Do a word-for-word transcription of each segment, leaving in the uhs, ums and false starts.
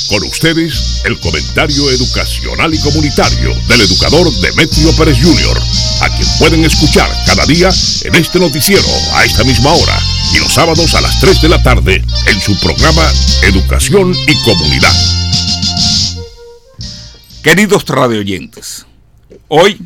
Con ustedes, el comentario educacional y comunitario del educador Demetrio Pérez junior, a quien pueden escuchar cada día en este noticiero a esta misma hora y los sábados a las tres de la tarde en su programa Educación y Comunidad. Queridos radioyentes, hoy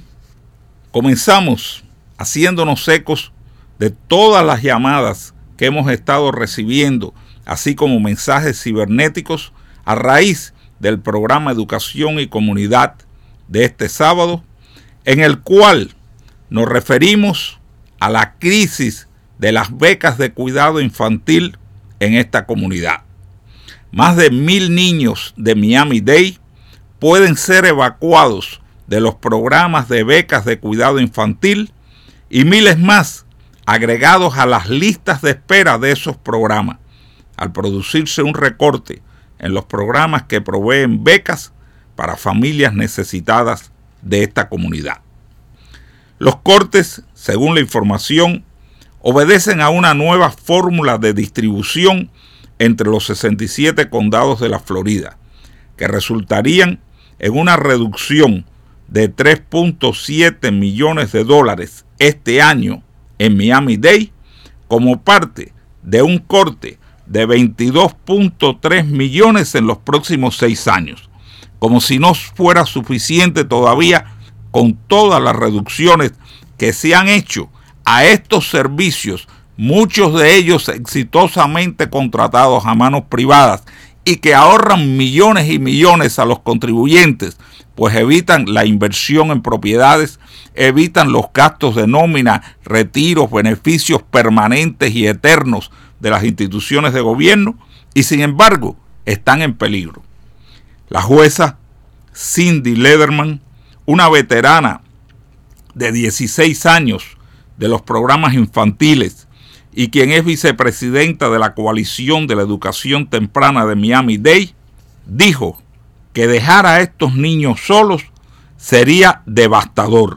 comenzamos haciéndonos ecos de todas las llamadas que hemos estado recibiendo, así como mensajes cibernéticos a raíz del programa Educación y Comunidad de este sábado, en el cual nos referimos a la crisis de las becas de cuidado infantil en esta comunidad. Más de mil niños de Miami-Dade pueden ser evacuados de los programas de becas de cuidado infantil y miles más agregados a las listas de espera de esos programas, al producirse un recorte en los programas que proveen becas para familias necesitadas de esta comunidad. Los cortes, según la información, obedecen a una nueva fórmula de distribución entre los sesenta y siete condados de la Florida, que resultarían en una reducción de tres punto siete millones de dólares este año en Miami-Dade, como parte de un corte de veintidós punto tres millones en los próximos seis años, como si no fuera suficiente todavía con todas las reducciones que se han hecho a estos servicios, muchos de ellos exitosamente contratados a manos privadas y que ahorran millones y millones a los contribuyentes, pues evitan la inversión en propiedades, evitan los gastos de nómina, retiros, beneficios permanentes y eternos de las instituciones de gobierno, y sin embargo están en peligro. La jueza Cindy Lederman, una veterana de dieciséis años de los programas infantiles y quien es vicepresidenta de la Coalición de la Educación Temprana de Miami-Dade, dijo que dejar a estos niños solos sería devastador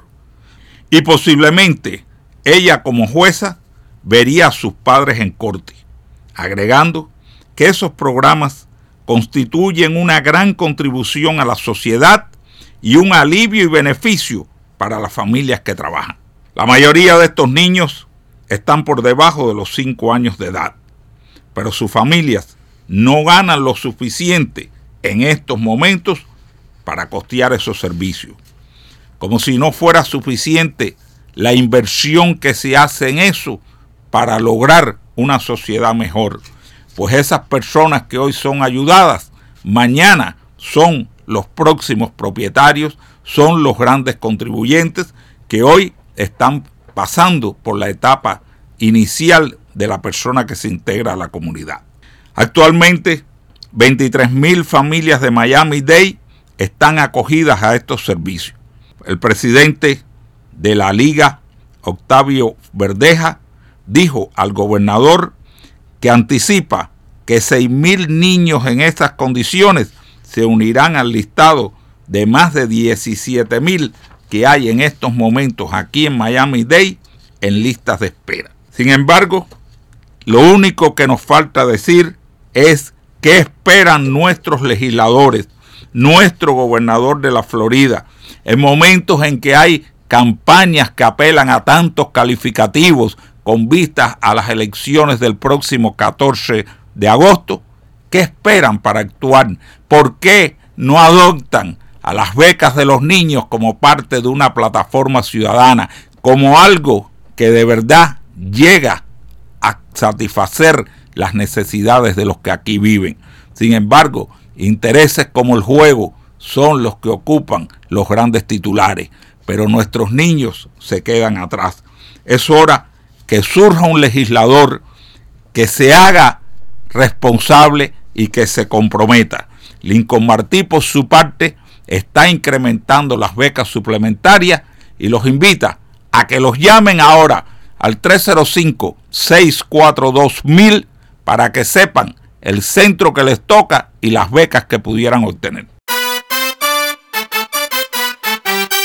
y posiblemente ella como jueza vería a sus padres en corte, agregando que esos programas constituyen una gran contribución a la sociedad y un alivio y beneficio para las familias que trabajan. La mayoría de estos niños están por debajo de los cinco años de edad, pero sus familias no ganan lo suficiente en estos momentos para costear esos servicios. Como si no fuera suficiente la inversión que se hace en eso para lograr una sociedad mejor, pues esas personas que hoy son ayudadas, mañana son los próximos propietarios, son los grandes contribuyentes que hoy están pasando por la etapa inicial de la persona que se integra a la comunidad. Actualmente, veintitrés mil familias de Miami-Dade están acogidas a estos servicios. El presidente de la Liga, Octavio Verdeja, dijo al gobernador que anticipa que seis mil niños en estas condiciones se unirán al listado de más de diecisiete mil que hay en estos momentos aquí en Miami-Dade en listas de espera. Sin embargo, lo único que nos falta decir es qué esperan nuestros legisladores, nuestro gobernador de la Florida, en momentos en que hay campañas que apelan a tantos calificativos con vistas a las elecciones del próximo catorce de agosto. ¿Qué esperan para actuar? ¿Por qué no adoptan a las becas de los niños como parte de una plataforma ciudadana, como algo que de verdad llega a satisfacer las necesidades de los que aquí viven? Sin embargo, intereses como el juego son los que ocupan los grandes titulares, pero nuestros niños se quedan atrás. Es hora que surja un legislador que se haga responsable y que se comprometa. Lincoln Martí, por su parte, está incrementando las becas suplementarias y los invita a que los llamen ahora al tres cero cinco, seis cuatro dos, mil para que sepan el centro que les toca y las becas que pudieran obtener.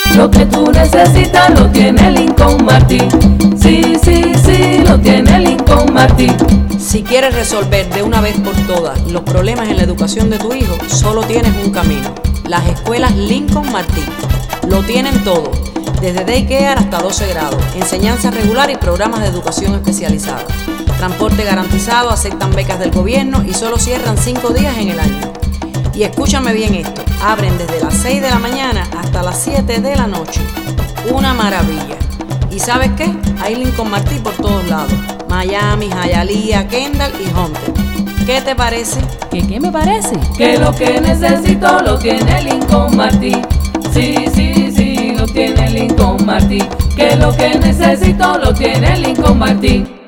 Lo que tú necesitas lo tiene Lincoln Martin. Sí, sí, sí, lo tiene Lincoln Martin. Si quieres resolver de una vez por todas los problemas en la educación de tu hijo, solo tienes un camino: las escuelas Lincoln Martin. Lo tienen todo, desde daycare hasta doce grados, enseñanza regular y programas de educación especializada. Transporte garantizado, aceptan becas del gobierno y solo cierran cinco días en el año. Y escúchame bien esto, abren desde las seis de la mañana hasta las siete de la noche. Una maravilla. ¿Y sabes qué? Hay Lincoln Martin por todos lados: Miami, Hialeah, Kendall y Hunter. ¿Qué te parece? ¿Qué qué me parece? Que lo que necesito lo tiene Lincoln Martin. Sí, sí, sí, lo tiene Lincoln Martin. Que lo que necesito lo tiene Lincoln Martin.